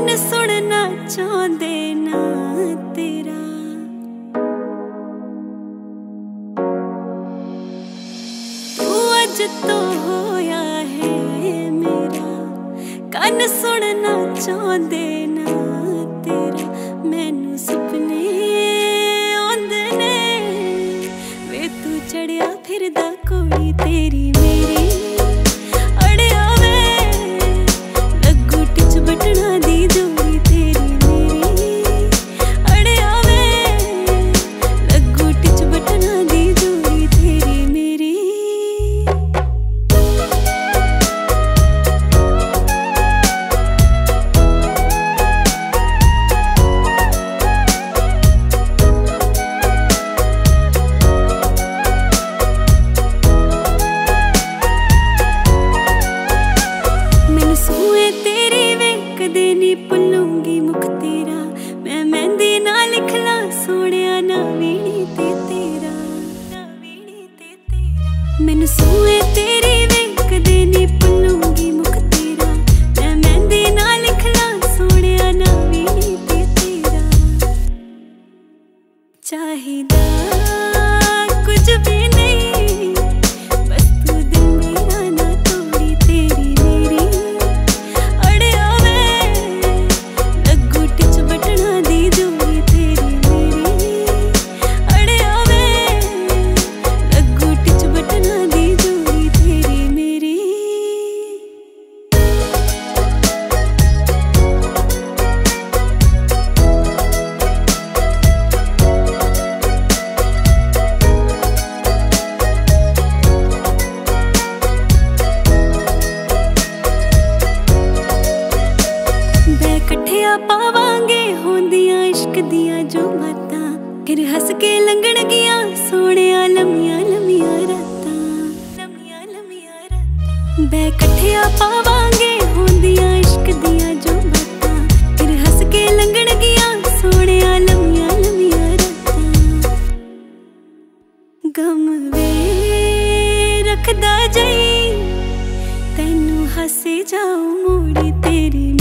कन सुनना चाहते ना तेरा। तू अज तो होया है मेरा, कन सुनना चाहते ना तेरा। मैनू सुपने आंदे ने वे तू चढ़िया फिरदा कोड़ी तेरी मेरी। अड़िया वे लगू टिच बटना दी जोड़ी तेरी मेरी। अड़िया वे लगू टिच बटना दी जोड़ी तेरी मेरी। भुलूंगी मुख तेरा, मैं मेहंदी ना लिखला सोनिया ना वीणी ते तेरा। मैनू सूए तेरी वे कदे नी भुलूंगी मुख तेरा, मैं मेहंदी ना लिखला सोनिया ना वीणी ते तेरा। चाहिदा कुछ भी नहीं बस तू दिल मेरा ना तोड़ी तेरी मेरी। पावांगे होंदियां इश्क दियां जो बातां, फिर हस के लंघण गियां सोनिया लम्मियां लम्मियां रातां। बै कट्ठिया पावांगे होंदियां इश्क दियां जो बातां, फिर हस के लंघण गियां सोनिया लम्मियां लम्मियां रातां। गम वे रखदा जाई तैनू हसे जाऊं मोड़ी तेरी